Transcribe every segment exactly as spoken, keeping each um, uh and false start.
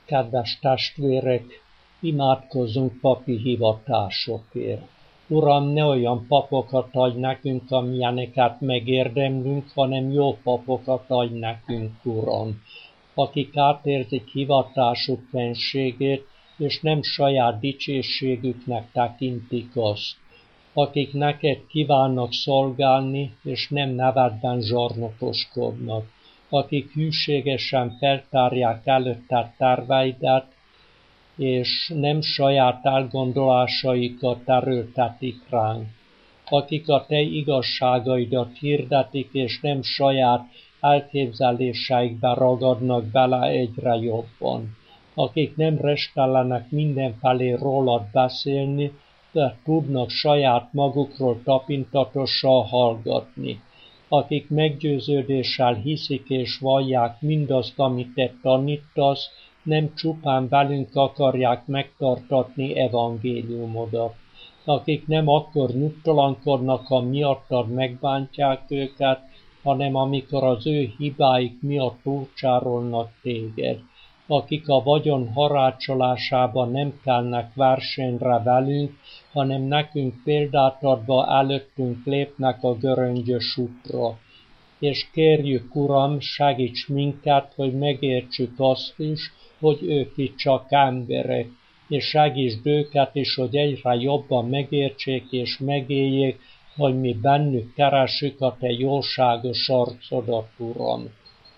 Kedves testvérek, imádkozzunk papi hivatásokért. Uram, ne olyan papokat adj nekünk, amilyeneket megérdemlünk, hanem jó papokat adj nekünk, Uram, akik átérzik hivatásuk fenségét, és nem saját dicsőségüknek tekintik azt, akik neked kívánnak szolgálni, és nem nevedben zsarnokoskodnak, akik hűségesen feltárják előtted terveidet, és nem saját elgondolásaikat erőltetik ránk, akik a te igazságaidat hirdetik, és nem saját elképzeléseikbe ragadnak bele egyre jobban, akik nem restellenek mindenfelé rólad beszélni, de tudnak saját magukról tapintatosan hallgatni, akik meggyőződéssel hiszik és vallják mindazt, amit te tanítasz, nem csupán velünk akarják megtartatni evangéliumodat, akik nem akkor nyugtalankodnak, ha miattad megbántják őket, hanem amikor az ő hibáik miatt túlcsárolnak téged, akik a vagyon harácsolásában nem kelnek versenyre velünk, hanem nekünk példát adva előttünk lépnek a göröngyös útra. És kérjük, Uram, segíts minket, hogy megértsük azt is, hogy ők itt csak emberek, és segítsd őket is, hogy egyre jobban megértsék és megéljék, hogy mi bennük keressük a te jóságos arcodat, Uram.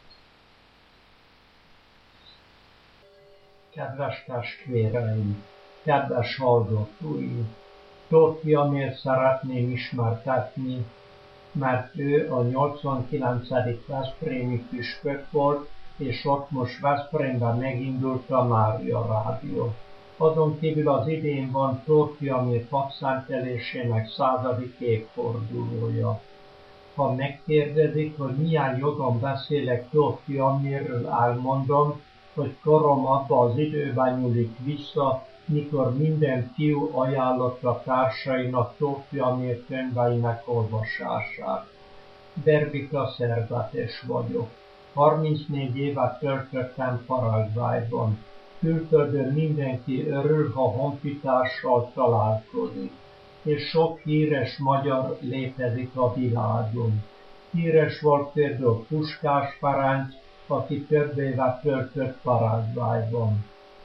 Kedves testvéreim, kedves hallgatóim, Tóth Fiamért szeretném ismertetni, mert ő a nyolcvankilencedik veszprémi püspök volt, és ott most Veszprémben megindult a Mária Rádió. Azon kívül az idén van Tóth Fiamér papszentelésének századik évfordulója. Ha megkérdezik, hogy milyen jogon beszélek Tóth Fiamérről, elmondom, hogy korom abba az időben nyúlik vissza, mikor minden fiú ajánlotta társainak Tóth Fiamér könyveinek olvasását. Berbika szerzetes vagyok. harmincnégy évet töltöttem Paraguayban. Külföldön mindenki örül, ha honfitársal találkozik, és sok híres magyar létezik a világon. Híres volt például Puskás Ferenc, aki több évet töltött Paraguayban.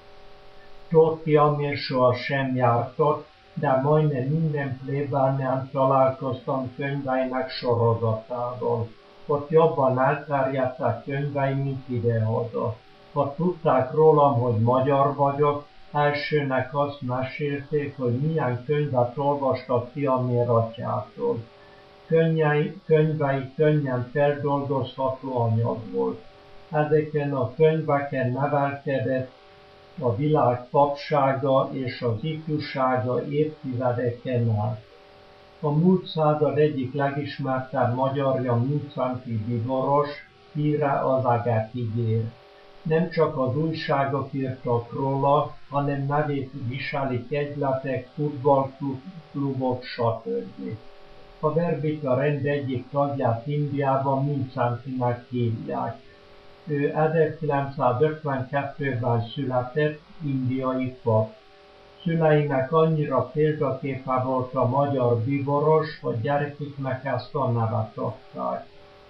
Tóth Fiamér soha sem járt ott, de majdnem minden plébánián találkoztam könyveinek sorozatával. Ott jobban elterjedtek könyvei, mint idehaza. Ha tudták rólam, hogy magyar vagyok, elsőnek azt mesélték, hogy milyen könyvet olvastak Fiamér atyától. Könnyei, könyvei könnyen feldolgozható anyag volt. Ezeken a könyveken nevelkedett a világ papsága és az ifjúsága évtizedeken át. A múlt század egyik legismertebb magyarja Mindszenty Bíboros, híre az eget ígér. Nem csak az újságok írtak róla, hanem nevét viselik egyletek, futballklubok, stb. A Verbika rend egyik tagját Indiában Mindszentynek hívják. Ő ezerkilencszázötvenkettőben született, indiai pap. Szüleinek annyira példaképe volt a magyar Bíboros, hogy gyereküknek ezt a nevet adták.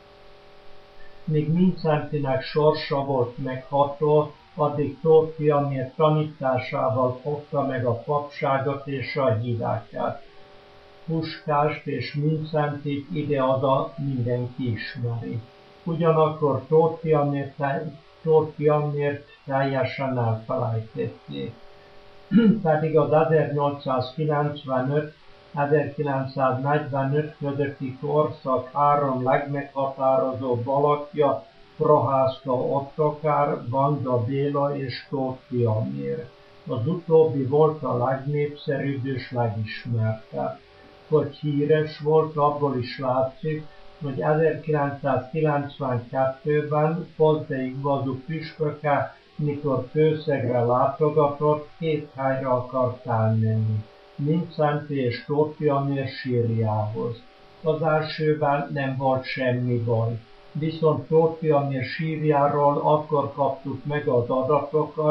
Míg Mindszentynek sorsa volt megható, addig Tóth Fiamér tanításával fogta meg a papságot és a híveket. Puskást és Mindszentyt ide-oda mindenki ismeri. Ugyanakkor Tóth Fiamért, Tóth Fiamért teljesen elfelejtették. Pedig az ezernyolcszázkilencvenöt-ezerkilencszáznegyvenöt közötti korszak három legmeghatározóbb alakja Prohászka Ottokár, Banda Béla és Tóth Fiamér. Az utóbbi volt a legnépszerűbb és legismertebb. Hogy híres volt, abból is látszik, hogy ezerkilencszázkilencvenkettőben Fozdei Igvazú püspöke, mikor Kőszegre látogatott, két helyre akart elmenni, Mindszenty és Tóth Fiamér sírjához. Az elsőben nem volt semmi baj, viszont Tóth Fiamér sírjáról akkor kaptuk meg az adatokat,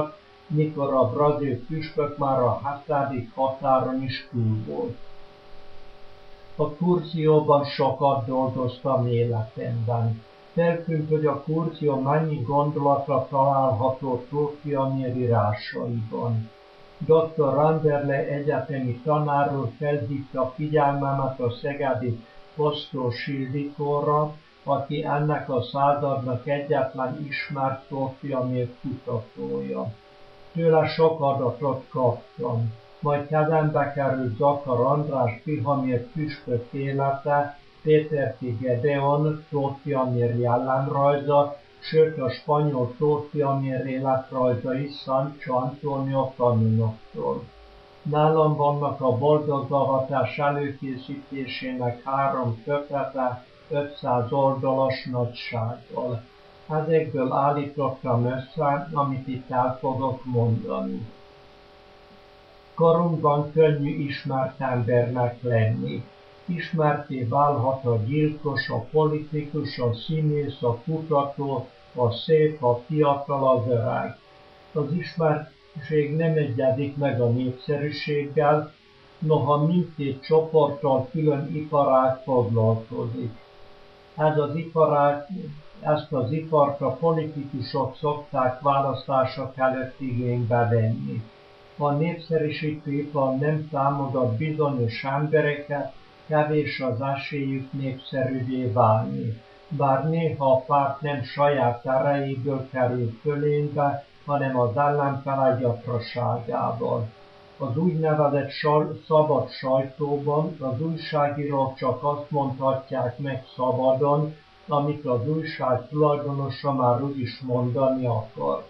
mikor a brazil püspök már a hetedik határon is túl volt. A kurzióban sokat dolgoztam életemben. Feltűnt, hogy a kurzió mennyi gondolatra található Tóth Amir írásaiban. doktor Randerle egyetemi tanár úr felhívta figyelmemet a szegedi Posztós Ildikóra, aki ennek a századnak egyetlen ismert Tóth Amir kutatója. Tőle sok adatot kaptam, majd kezembe került Zakar András Tihamir püspök élete, Péterki Gedeon Tóth Amir jellemrajza, sőt a spanyol Tóth Amir életrajza is Sancho Antonio Caninoktól. Nálam vannak a boldoggavatás előkészítésének három kötete ötszáz oldalas nagysággal. Ezekből állítottam össze, amit itt el fogok mondani. Korunkban könnyű ismert embernek lenni. Ismertté válhat a gyilkos, a politikus, a színész, a kutató, a szép, a fiatal, az öreg. Az ismertség nem egyezik meg a népszerűséggel, noha mindkét csoporttal külön iparág foglalkozik. Ez az iparág, ezt az ipart a politikusok szokták választások előtt igénybe venni. A népszerűsítő ipar nem támogat bizonyos embereket, kevés az esélyük népszerűvé válni, bár néha a párt nem saját erejéből kerül fölénybe, hanem az ellenfele gyatraságával. Az úgynevezett szabad sajtóban az újságírók csak azt mondhatják meg szabadon, amit az újság tulajdonosa már úgyis mondani akar.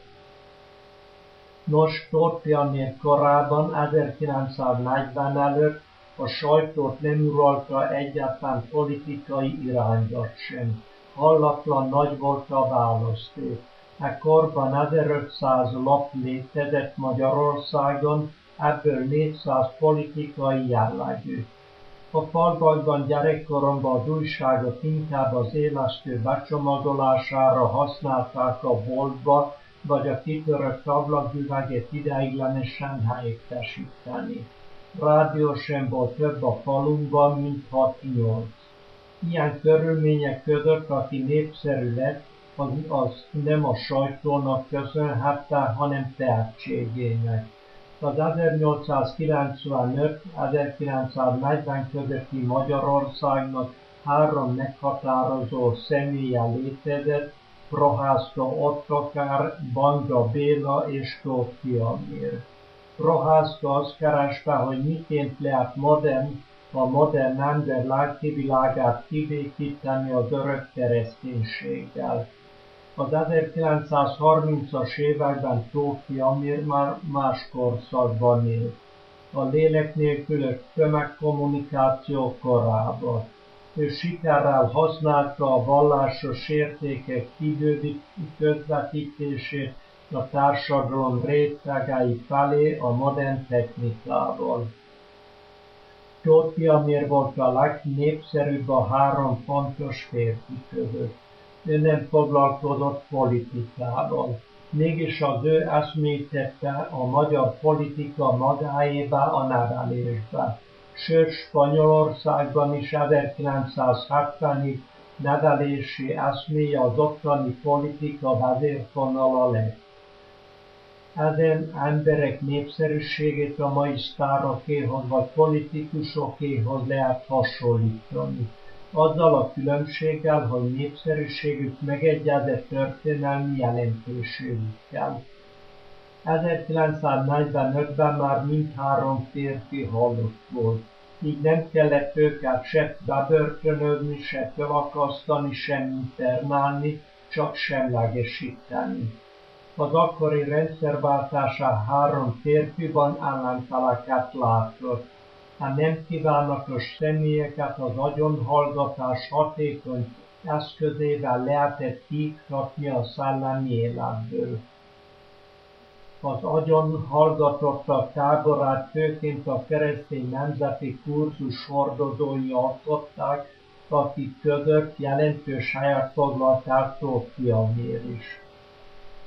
Nos, Tóth Amir korában ezerkilencszáznegyven előtt a sajtót nem uralta egyáltalán politikai irányzat sem. Hallatlan nagy volt a választék. Ekkorban ezerötszáz lap létezett Magyarországon, ebből négyszáz politikai jellegű. A falvakban gyerekkoromban az újságot inkább az élesztő becsomagolására használták a boltba, vagy a kitörött ablaküveget ideiglenesen helyettesíteni. Rádió sem volt több a falunkban, mint hat-nyolc. Ilyen körülmények között, aki népszerű lett, az, az nem a sajtónak köszönhette, hanem tehetségének. Az ezernyolcszázkilencvenöt-ezerkilencszáznegyven közötti Magyarországnak három meghatározó személye létezett, Prohászka Ottokár, Banda Béla és Tóth Amir. Prohászka azt kereste, hogy miként lehet modern, a modern ember lelkivilágát kibékíteni az örök kereszténységgel. Az ezerkilencszázharmincas években Tóth Amir már más korszakban élt. A lélek nélküli tömegkommunikáció korában. Ő sikerrel használta a vallásos értékek időbeli közvetítését a társadalom rétegei felé a modern technikával. Tóth Amir volt a legnépszerűbb a három fontos férfi között. Ő nem foglalkozott politikával. Mégis az ő eszmét tette a magyar politika magáéba a nevelésbe. Sőt, Spanyolországban is ezerkilencszázhetvenig nevelési eszméje az ottani politika vezérfonala lett. Ezen emberek népszerűségét a mai sztárokéhoz vagy politikusokéhoz lehet hasonlítani. Azzal a különbséggel, hogy népszerűségük megegyezett történelmi jelentőségükkel. ezerkilencszáznegyvenötben már mindhárom férfi halott volt, így nem kellett őket se bebörtönözni, se felakasztani, sem internálni, csak semlegesíteni. Az akkori rendszerváltásán három férfiban ellenfeleket látott. A nem kívánatos személyeket az agyonhallgatás hatékony eszközével lehetett kiiktatni a szellemi életből. Az agyonhallgatottak táborát főként a keresztény nemzeti kurzus hordozói alkották, akik között jelentős helyet foglalt el Tóth Amir is.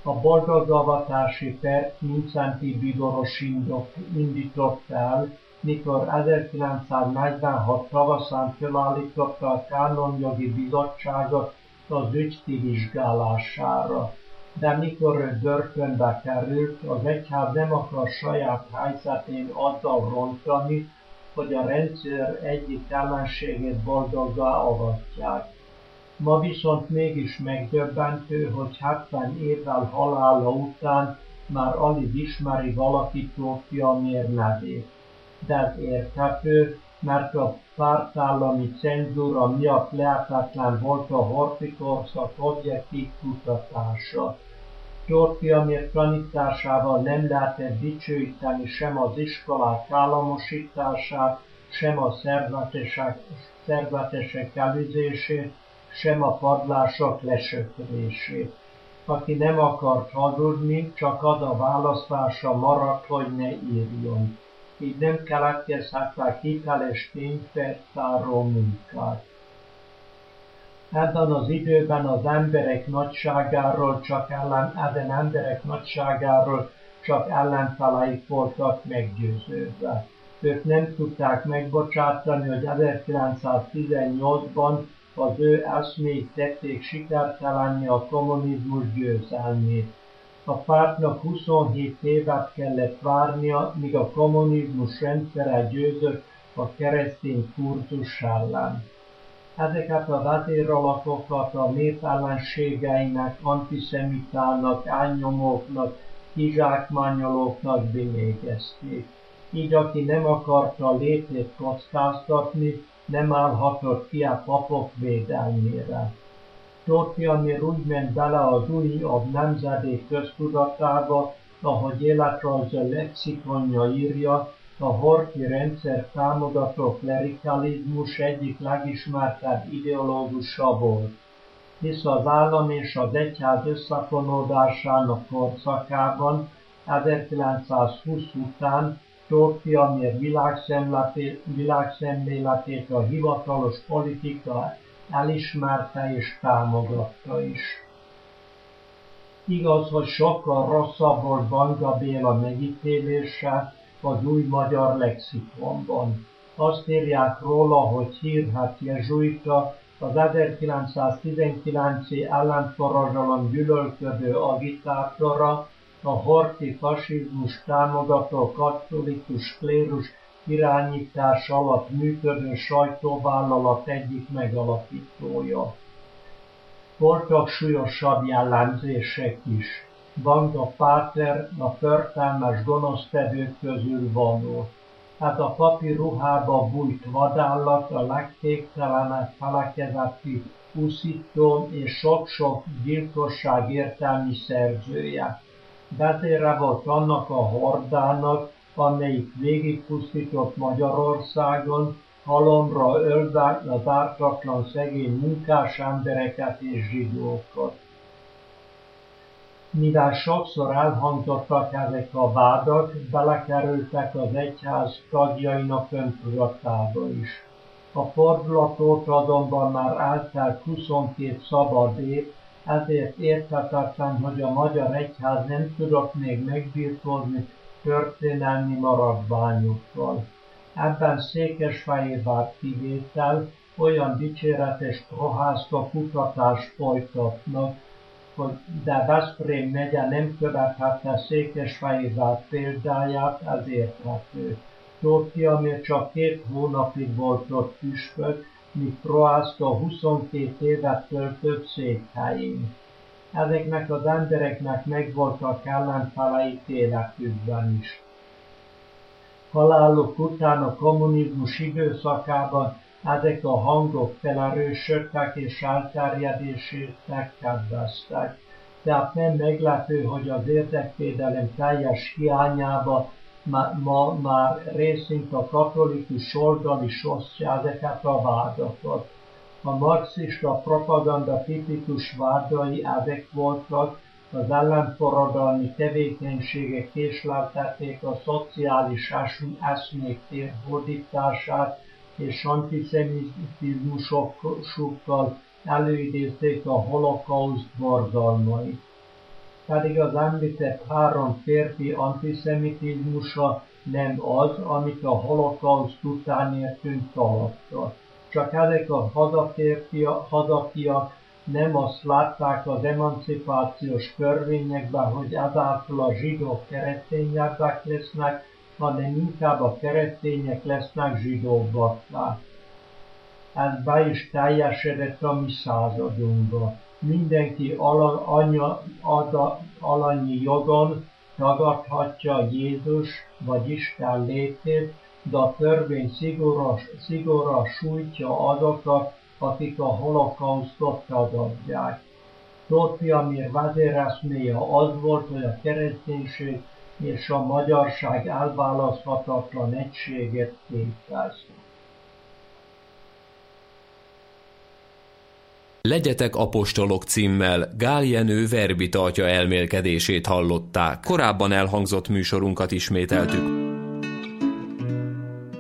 A boldogavatási pert Mindszenty Biboros indított el, mikor ezerkilencszáznegyvenhat tavaszán felállította a Kánonjogi Bizottságot az ügy kivizsgálására. De mikor ő börtönbe került, az egyház nem akar saját helyzetén azzal rontani, hogy a rendszer egyik ellenségét boldoggá avatják. Ma viszont mégis megdöbbentő, hogy hetven évvel halála után már alig ismeri valaki Tóth Mier nevét. De ez érthető, mert a pártállami cenzúra miatt lehetetlen volt a horthy-korszak objektív kutatása. Tóth Mier tanításával nem lehetett dicsőíteni sem az iskolák államosítását, sem a szerzetesek, szerzetesek elüzését, sem a padlások lesöprését. Aki nem akart hazudni, csak az a választása maradt, hogy ne írjon. Így nem keletkezhettek hiteles tényfeltáró munkák. Ebben az időben az emberek nagyságáról csak ellen, ezen emberek nagyságáról csak ellenfeleik voltak meggyőződve. Ők nem tudták megbocsátani, hogy ezerkilencszáztizennyolcban az ő eszméik tették sikertelenni a kommunizmus győzelmét. A pártnak huszonhét évet kellett várnia, míg a kommunizmus rendszere győzött a keresztény kurzus ellen. Ezeket a vezéralakokat a nép ellenségeinek, antiszemitának, elnyomóknak, kizsákmányolóknak bélyegezték. Így aki nem akarta a létét kockáztatni, nem állhatott ki a papok védelmére. Tóth Mier úgy ment bele az újabb nemzedék köztudatába, ahogy életrajza lexikonja írja, a horthy rendszer támogató klerikalizmus egyik legismertebb ideológusa volt, hisz az állam és az egyház összefonódásának korszakában ezerkilencszázhúsz után Tóth Mier világszemléletét a hivatalos politika elismerte és támogatta is. Igaz, hogy sokkal rosszabb volt Banda Béla megítélése az új magyar lexikonban. Azt írják róla, hogy hírhedt jezsuita, az ezerkilencszáztizenkilenci ellenforradalom gyűlölködő agitátora, a horthy fasizmus támogató katolikus klérus irányítás alatt működő sajtóvállalat egyik megalapítója. Voltak súlyosabb jellemzések is. Banda Páter a förtelmes gonosztevők közül való. Hát a papi ruhába bújt vadállat, a legtéktelenebb felekezeti uszító és sok-sok gyilkosság értelmi szerzője. Vezére volt annak a hordának, amelyik végigpusztított Magyarországon, halomra ölve az ártatlan szegény munkás embereket és zsidókat. Mivel sokszor elhangzottak ezek a vádak, belekerültek az egyház tagjainak öntudatába is. A fordulat óta azonban már eltelt huszonkét szabad év, ezért érthetetlen, hogy a magyar egyház nem tudott még megbirkózni történelmi maradványokkal. Ebben Székesfehérvár kivétel, olyan dicséretes prohászka kutatást folytatnak, hogy de Veszprém megye nem követhette Székesfehérvár példáját, ez érthető. Tóth Mier csak két hónapig volt ott püspök, míg Prohászka huszonkét évet töltött székhelyén. Ezeknek az embereknek megvoltak ellenfeleik életükben is. Haláluk után a kommunizmus időszakában ezek a hangok felerősödtek és elterjedésének kedveztek. Tehát nem meglepő, hogy az érdekvédelem teljes hiányába ma, ma már részint a katolikus oldal is osztja ezeket a vádakat. A marxista propaganda tipikus vádai ezek voltak, az ellenforradalmi tevékenységek késleltették a szociális eszmék térhódítását, és antiszemitizmusokkal előidézték a holokauszt borzalmait. pedig az említett három férfi antiszemitizmusa nem az, amit a holokauszt után értünk alatta. Csak ezek a hazafiak nem azt látták az emancipációs törvényekben, hogy ezáltal a zsidók keresztényebbek lesznek, hanem inkább a keresztények lesznek zsidóbbakká. Ez be is teljesedett a mi századunkba. Mindenki ala, anya, ada, alanyi jogon tagadhatja Jézus vagy Isten létét, de a törvény szigorúan, szigorúan sújtja azokat, akik a holokausztot tagadják. Tóth Fiamir vezéreszméje az volt, hogy a kereszténység és a magyarság elválaszthatatlan egységet képez. Legyetek apostolok címmel Gál Jenő verbitartja elmélkedését hallották. Korábban elhangzott műsorunkat ismételtük.